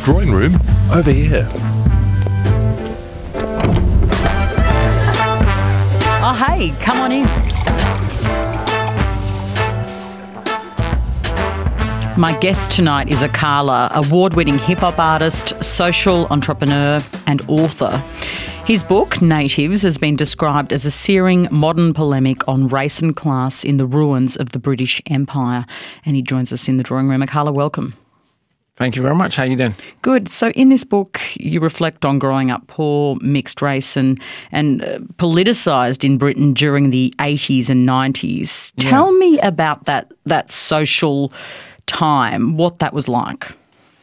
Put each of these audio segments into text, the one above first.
Drawing room over here. Oh, hey, come on in. My guest tonight is Akala, award-winning hip-hop artist, social entrepreneur and author. His book, Natives, has been described as a searing modern polemic on race and class in the ruins of the British Empire. And he joins us in the drawing room. Akala, welcome. Thank you very much. How are you doing? Good. So in this book, you reflect on growing up poor, mixed race and politicised in Britain during the 80s and 90s. Tell me about that social time, what that was like.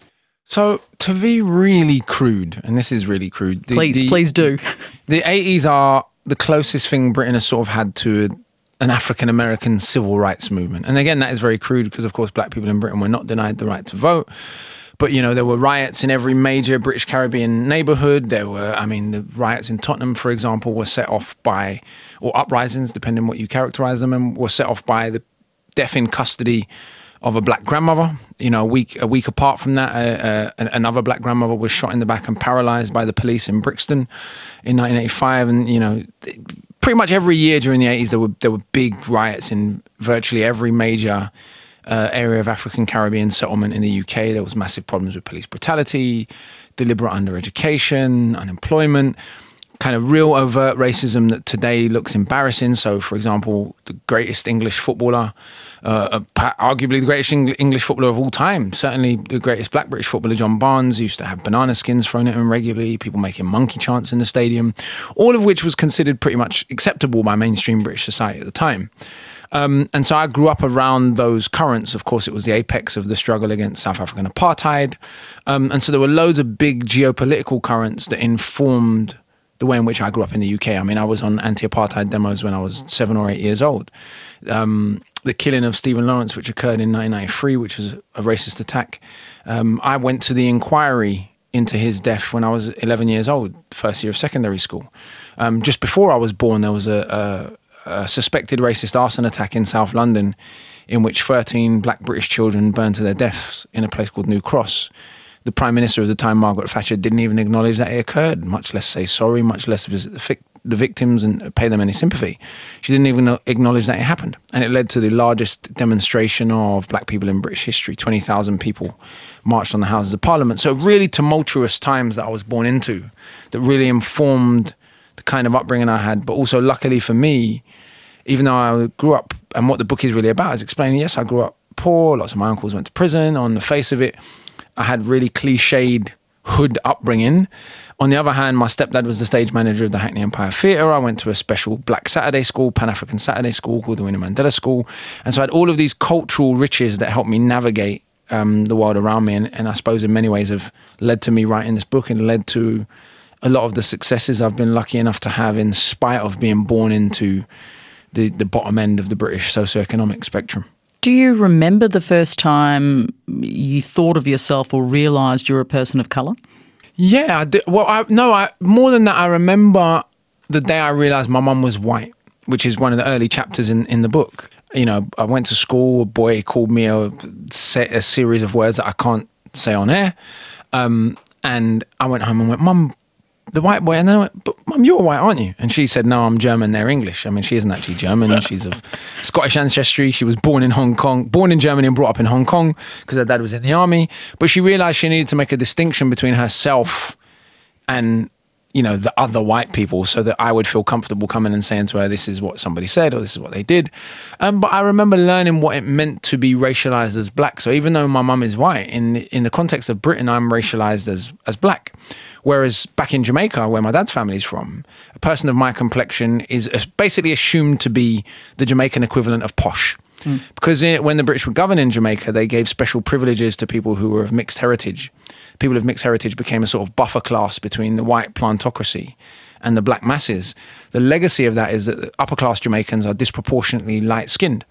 So to be really crude, and this is really crude. Please do. The 80s are the closest thing Britain has sort of had to an African-American civil rights movement. And again, that is very crude because, of course, black people in Britain were not denied the right to vote. But, you know, there were riots in every major British Caribbean neighbourhood. The riots in Tottenham, for example, were set off by, or uprisings, depending on what you characterise them, and were set off by the death in custody of a black grandmother. You know, a week apart from that, another black grandmother was shot in the back and paralysed by the police in Brixton in 1985. And, you know, pretty much every year during the 80s, there were big riots in virtually every major area of African Caribbean settlement in the UK. There was massive problems with police brutality, deliberate undereducation, unemployment, kind of real overt racism that today looks embarrassing. So, for example, the greatest English footballer, arguably the greatest English footballer of all time, certainly the greatest black British footballer, John Barnes, used to have banana skins thrown at him regularly, people making monkey chants in the stadium, all of which was considered pretty much acceptable by mainstream British society at the time. And so I grew up around those currents. Of course, it was the apex of the struggle against South African apartheid. And so there were loads of big geopolitical currents that informed the way in which I grew up in the UK. I mean, I was on anti-apartheid demos when I was 7 or 8 years old. The killing of Stephen Lawrence, which occurred in 1993, which was a racist attack. I went to the inquiry into his death when I was 11 years old, first year of secondary school. Just before I was born, there was a suspected racist arson attack in South London in which 13 black British children burned to their deaths in a place called New Cross. The Prime Minister of the time, Margaret Thatcher, didn't even acknowledge that it occurred, much less say sorry, much less visit the victims and pay them any sympathy. She didn't even acknowledge that it happened. And it led to the largest demonstration of black people in British history. 20,000 people marched on the Houses of Parliament. So really tumultuous times that I was born into that really informed the kind of upbringing I had. But also, luckily for me, even though I grew up, and what the book is really about is explaining, yes, I grew up poor, lots of my uncles went to prison. On the face of it, I had really cliched hood upbringing. On the other hand, my stepdad was the stage manager of the Hackney Empire Theatre. I went to a special Black Saturday school, Pan-African Saturday school called the Winnie Mandela School. And so I had all of these cultural riches that helped me navigate the world around me. And I suppose in many ways have led to me writing this book and led to a lot of the successes I've been lucky enough to have in spite of being born into the bottom end of the British socioeconomic spectrum. Do you remember the first time you thought of yourself or realised you're a person of colour? Yeah, I did. Well, more than that, I remember the day I realised my mum was white, which is one of the early chapters in the book. You know, I went to school, a boy called me a series of words that I can't say on air. And I went home and went, Mum, the white boy. And then I went, but Mum, you're white, aren't you? And she said, no, I'm German, they're English. I mean, she isn't actually German. She's of Scottish ancestry. She was born in Hong Kong, born in Germany and brought up in Hong Kong because her dad was in the army. But she realised she needed to make a distinction between herself and, you know, the other white people so that I would feel comfortable coming and saying to her, this is what somebody said or this is what they did. But I remember learning what it meant to be racialised as black. So even though my mum is white, in the context of Britain, I'm racialised as black. Whereas back in Jamaica, where my dad's family is from, a person of my complexion is basically assumed to be the Jamaican equivalent of posh. Because when the British were governing Jamaica, they gave special privileges to people who were of mixed heritage. People of mixed heritage became a sort of buffer class between the white plantocracy and the black masses. The legacy of that is that the upper class Jamaicans are disproportionately light-skinned.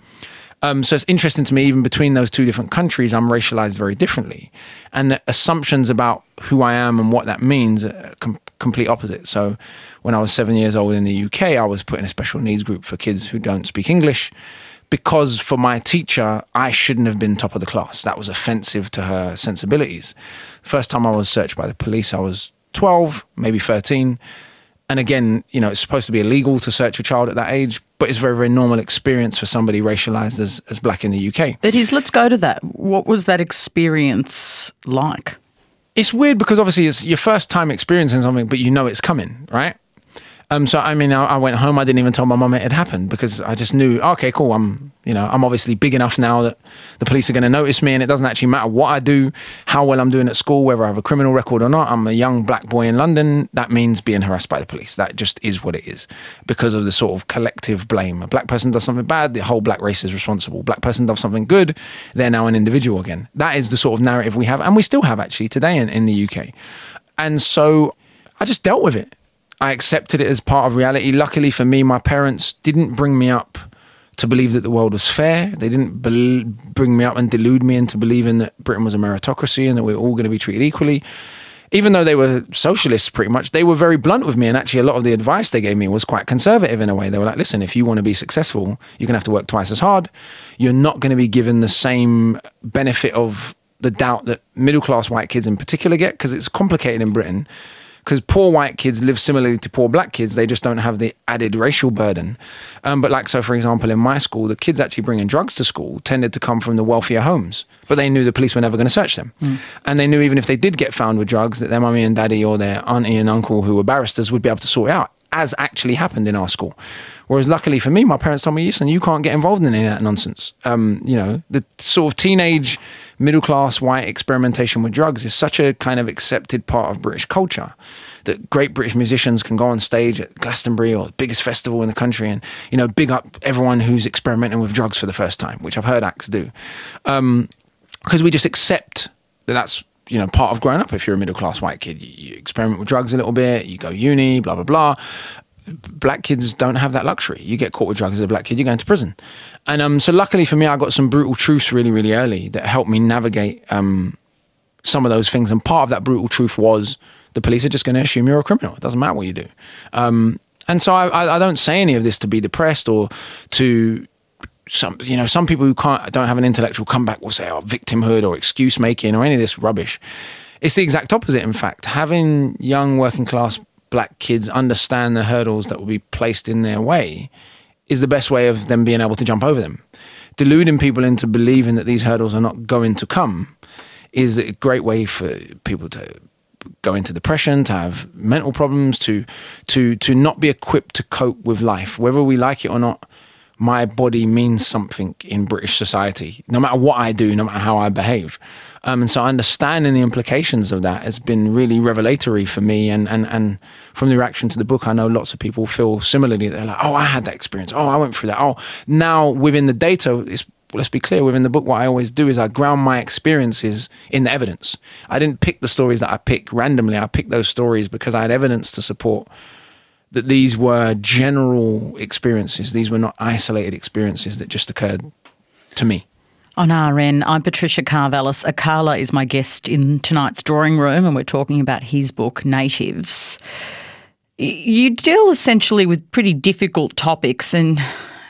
So it's interesting to me, even between those two different countries, I'm racialized very differently. And the assumptions about who I am and what that means are complete opposite. So when I was 7 years old in the UK, I was put in a special needs group for kids who don't speak English. because for my teacher, I shouldn't have been top of the class. That was offensive to her sensibilities. First time I was searched by the police, I was 12, maybe 13. And again, you know, it's supposed to be illegal to search a child at that age, but it's a very, very normal experience for somebody racialized as black in the UK. It is. Let's go to that. What was that experience like? It's weird because obviously it's your first time experiencing something, but you know it's coming, right? So, I mean, I went home. I didn't even tell my mum it had happened because I just knew, okay, cool. I'm obviously big enough now that the police are going to notice me, and it doesn't actually matter what I do, how well I'm doing at school, whether I have a criminal record or not. I'm a young black boy in London. That means being harassed by the police. That just is what it is because of the sort of collective blame. A black person does something bad, the whole black race is responsible. Black person does something good, they're now an individual again. That is the sort of narrative we have, and we still have actually today in the UK. And so I just dealt with it. I accepted it as part of reality. Luckily for me, my parents didn't bring me up to believe that the world was fair. They didn't bring me up and delude me into believing that Britain was a meritocracy and that we were all going to be treated equally. Even though they were socialists pretty much, they were very blunt with me. And actually a lot of the advice they gave me was quite conservative in a way. They were like, listen, if you want to be successful, you're going to have to work twice as hard. You're not going to be given the same benefit of the doubt that middle-class white kids in particular get, because it's complicated in Britain. Because poor white kids live similarly to poor black kids. They just don't have the added racial burden. But like, so for example, in my school, the kids actually bringing drugs to school tended to come from the wealthier homes. But they knew the police were never going to search them. And they knew even if they did get found with drugs, that their mummy and daddy or their auntie and uncle who were barristers would be able to sort it out, as actually happened in our school. Whereas luckily for me, my parents told me, listen, you can't get involved in any of that nonsense. You know, the sort of teenage middle-class white experimentation with drugs is such a kind of accepted part of British culture that great British musicians can go on stage at Glastonbury or the biggest festival in the country and, you know, big up everyone who's experimenting with drugs for the first time, which I've heard acts do. Because we just accept that that's, you know, part of growing up. If you're a middle-class white kid, you experiment with drugs a little bit, you go uni, blah, blah, blah. Black kids don't have that luxury. You get caught with drugs as a black kid, you're going to prison. And so luckily for me, I got some brutal truths really, really early that helped me navigate some of those things. And part of that brutal truth was the police are just going to assume you're a criminal. It doesn't matter what you do. And so I don't say any of this to be depressed or to some people who don't have an intellectual comeback will say, oh, victimhood or excuse making or any of this rubbish. It's the exact opposite, in fact. Having young working class black kids understand the hurdles that will be placed in their way is the best way of them being able to jump over them. Deluding people into believing that these hurdles are not going to come is a great way for people to go into depression, to have mental problems, to not be equipped to cope with life. Whether we like it or not, my body means something in British society, no matter what I do, no matter how I behave. And so understanding the implications of that has been really revelatory for me. And from the reaction to the book, I know lots of people feel similarly. They're like, oh, I had that experience. Oh, I went through that. Oh, now within the data, let's be clear, within the book, what I always do is I ground my experiences in the evidence. I didn't pick the stories that I pick randomly. I picked those stories because I had evidence to support that these were general experiences. These were not isolated experiences that just occurred to me. On RN, I'm Patricia Karvelas. Akala is my guest in tonight's drawing room, and we're talking about his book, Natives. You deal essentially with pretty difficult topics, and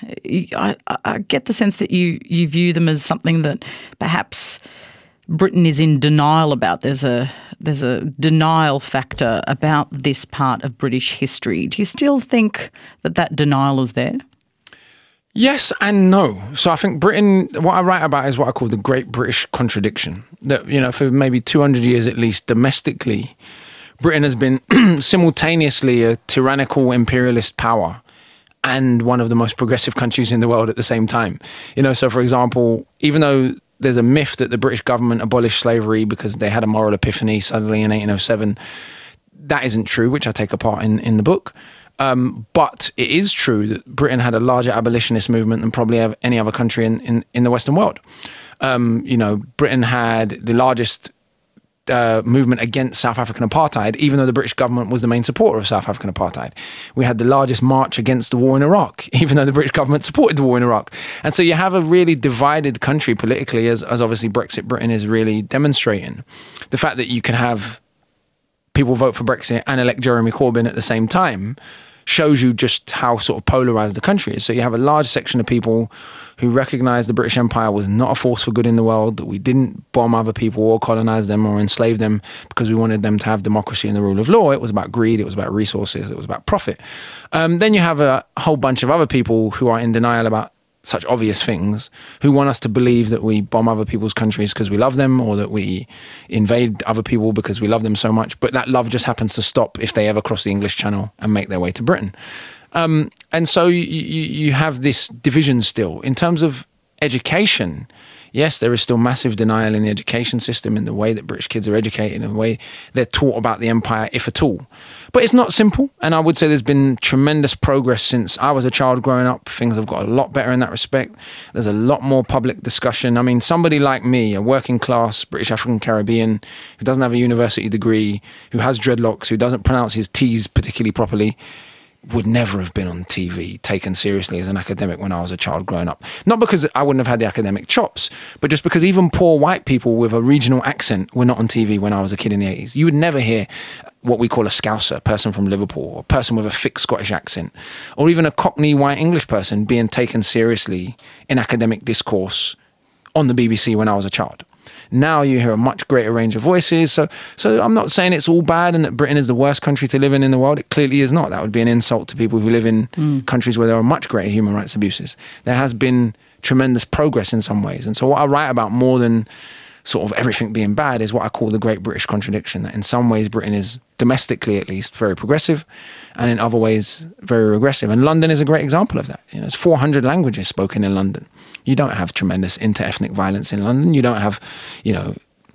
I get the sense that you view them as something that perhaps Britain is in denial about. There's a denial factor about this part of British history. Do you still think that denial is there? Yes and no. So I think Britain, what I write about is what I call the Great British Contradiction. That, you know, for maybe 200 years at least, domestically, Britain has been simultaneously a tyrannical imperialist power and one of the most progressive countries in the world at the same time. You know, so for example, even though there's a myth that the British government abolished slavery because they had a moral epiphany suddenly in 1807, that isn't true, which I take apart in the book. But it is true that Britain had a larger abolitionist movement than probably any other country in the Western world. You know, Britain had the largest movement against South African apartheid, even though the British government was the main supporter of South African apartheid. We had the largest march against the war in Iraq, even though the British government supported the war in Iraq. And so you have a really divided country politically, as obviously Brexit Britain is really demonstrating. The fact that you can have people vote for Brexit and elect Jeremy Corbyn at the same time shows you just how sort of polarized the country is. So you have a large section of people who recognize the British Empire was not a force for good in the world, that we didn't bomb other people or colonize them or enslave them because we wanted them to have democracy and the rule of law. It was about greed, it was about resources, it was about profit. Then you have a whole bunch of other people who are in denial about such obvious things, who want us to believe that we bomb other people's countries because we love them, or that we invade other people because we love them so much. But that love just happens to stop if they ever cross the English Channel and make their way to Britain. And so you have this division still. In terms of education, yes, there is still massive denial in the education system, in the way that British kids are educated, in the way they're taught about the empire, if at all. But it's not simple. And I would say there's been tremendous progress since I was a child growing up. Things have got a lot better in that respect. There's a lot more public discussion. I mean, somebody like me, a working class British African Caribbean, who doesn't have a university degree, who has dreadlocks, who doesn't pronounce his T's particularly properly, would never have been on TV taken seriously as an academic when I was a child growing up. Not because I wouldn't have had the academic chops, but just because even poor white people with a regional accent were not on TV when I was a kid in the 80s. You would never hear what we call a Scouser, a person from Liverpool, or a person with a thick Scottish accent, or even a Cockney white English person being taken seriously in academic discourse on the BBC when I was a child. Now you hear a much greater range of voices. So I'm not saying it's all bad and that Britain is the worst country to live in the world. It clearly is not. That would be an insult to people who live in countries where there are much greater human rights abuses. There has been tremendous progress in some ways. And so what I write about more than sort of everything being bad is what I call the Great British Contradiction, that in some ways Britain is, domestically at least, very progressive, and in other ways very regressive. And London is a great example of that. You know, there's 400 languages spoken in London. You don't have tremendous inter-ethnic violence in London. You don't have, you know,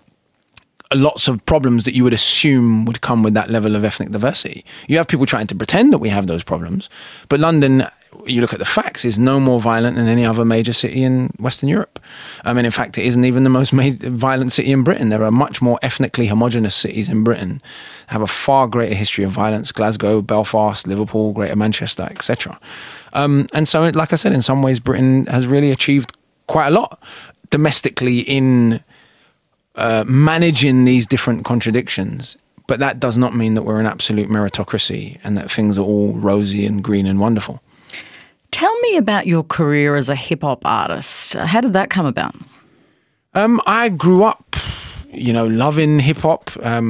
lots of problems that you would assume would come with that level of ethnic diversity. You have people trying to pretend that we have those problems, but London, you look at the facts, is no more violent than any other major city in Western Europe. I mean, in fact, it isn't even the most violent city in Britain. There are much more ethnically homogenous cities in Britain, have a far greater history of violence: Glasgow, Belfast, Liverpool, Greater Manchester, etc. And so, like I said, in some ways, Britain has really achieved quite a lot domestically in managing these different contradictions. But that does not mean that we're an absolute meritocracy and that things are all rosy and green and wonderful. Tell me about your career as a hip-hop artist. How did that come about? I grew up, you know, loving hip-hop.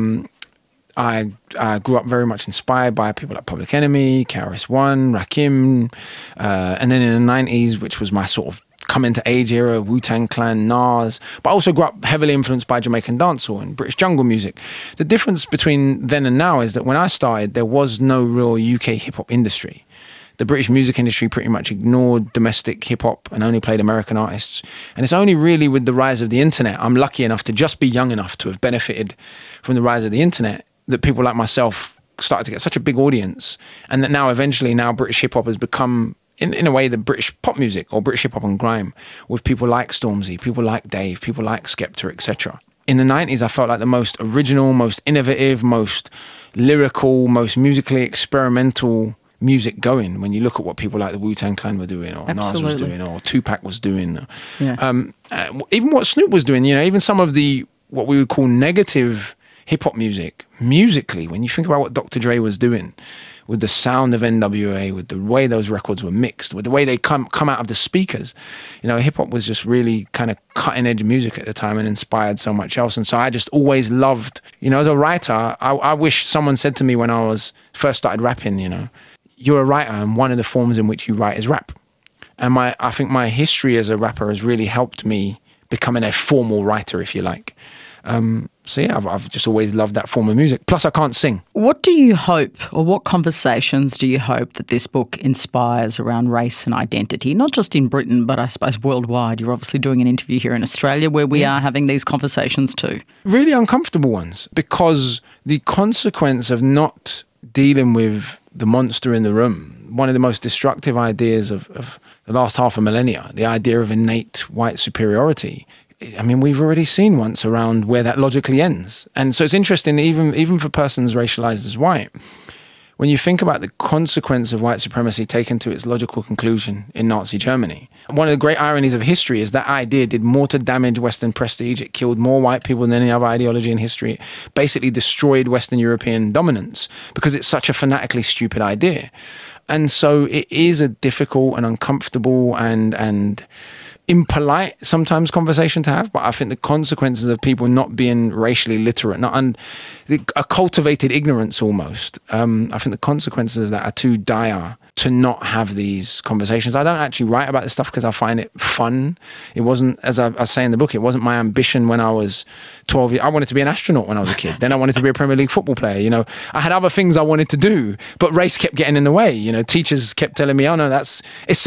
I grew up very much inspired by people like Public Enemy, KRS-One, Rakim, and then in the 90s, which was my sort of coming to age era, Wu-Tang Clan, Nas. But I also grew up heavily influenced by Jamaican dancehall and British jungle music. The difference between then and now is that when I started, there was no real UK hip-hop industry. The British music industry pretty much ignored domestic hip-hop and only played American artists. And it's only really with the rise of the internet, I'm lucky enough to just be young enough to have benefited from the rise of the internet, that people like myself started to get such a big audience. And that now eventually British hip-hop has become, in a way, the British pop music, or British hip-hop and grime, with people like Stormzy, people like Dave, people like Skepta, etc. In the 90s, I felt like the most original, most innovative, most lyrical, most musically experimental music going, when you look at what people like the Wu-Tang Clan were doing, or Nas was doing, or Tupac was doing, even what Snoop was doing, you know, even some of the, what we would call negative hip-hop music, musically, when you think about what Dr. Dre was doing with the sound of NWA, with the way those records were mixed, with the way they come out of the speakers, you know, hip-hop was just really kind of cutting-edge music at the time and inspired so much else. And so I just always loved, you know, as a writer, I wish someone said to me when I was first started rapping, you know, you're a writer, and one of the forms in which you write is rap. And I think my history as a rapper has really helped me becoming a formal writer, if you like. So yeah, I've just always loved that form of music. Plus, I can't sing. What do you hope, or what conversations do you hope that this book inspires around race and identity? Not just in Britain, but I suppose worldwide. You're obviously doing an interview here in Australia where we are having these conversations too. Really uncomfortable ones, because the consequence of not dealing with the monster in the room, one of the most destructive ideas of the last half a millennia, the idea of innate white superiority. I mean, we've already seen once around where that logically ends. And so it's interesting, even for persons racialized as white, when you think about the consequence of white supremacy taken to its logical conclusion in Nazi Germany, one of the great ironies of history is that idea did more to damage Western prestige. It killed more white people than any other ideology in history. It basically destroyed Western European dominance because it's such a fanatically stupid idea. And so it is a difficult and uncomfortable and impolite sometimes conversation to have, but I think the consequences of people not being racially literate, a cultivated ignorance almost, I think the consequences of that are too dire to not have these conversations. I don't actually write about this stuff because I find it fun. It wasn't, as I say in the book, it wasn't my ambition when I was 12 years. I wanted to be an astronaut when I was a kid. Then I wanted to be a Premier League football player. You know, I had other things I wanted to do, but race kept getting in the way. You know, teachers kept telling me, oh no, that's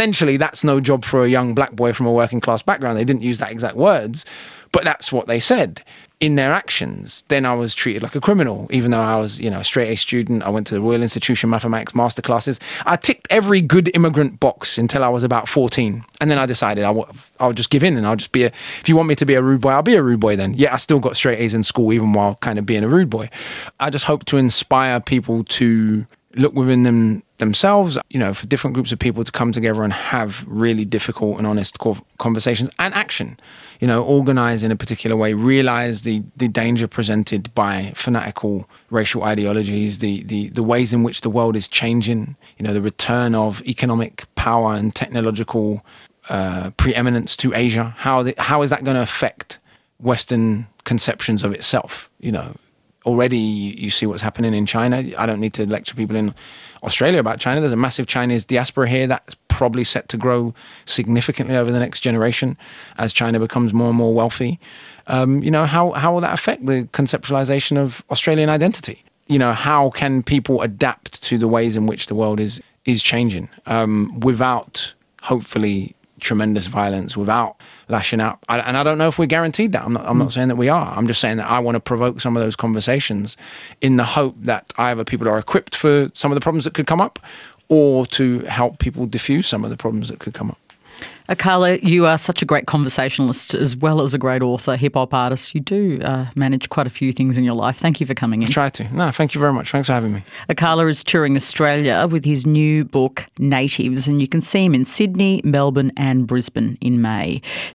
no job for a young black boy from a working class background. They didn't use that exact words, but that's what they said in their actions. Then I was treated like a criminal, even though I was, a straight A student. I went to the Royal Institution Mathematics masterclasses. I ticked every good immigrant box until I was about 14. And then I decided I'll just give in and I'll just be if you want me to be a rude boy, I'll be a rude boy then. Yeah, I still got straight A's in school, even while kind of being a rude boy. I just hope to inspire people to look within themselves, for different groups of people to come together and have really difficult and honest conversations and action, organize in a particular way, realize the danger presented by fanatical racial ideologies, the ways in which the world is changing, the return of economic power and technological preeminence to Asia. How is that going to affect Western conceptions of itself, Already, you see what's happening in China. I don't need to lecture people in Australia about China. There's a massive Chinese diaspora here that's probably set to grow significantly over the next generation as China becomes more and more wealthy. How will that affect the conceptualization of Australian identity? How can people adapt to the ways in which the world is changing without, hopefully, tremendous violence, without lashing out. And I don't know if we're guaranteed that. I'm not saying that we are. I'm just saying that I want to provoke some of those conversations in the hope that either people are equipped for some of the problems that could come up or to help people diffuse some of the problems that could come up. Akala, you are such a great conversationalist as well as a great author, hip-hop artist. You do manage quite a few things in your life. Thank you for coming in. I try to. No, thank you very much. Thanks for having me. Akala is touring Australia with his new book, Natives, and you can see him in Sydney, Melbourne and Brisbane in May.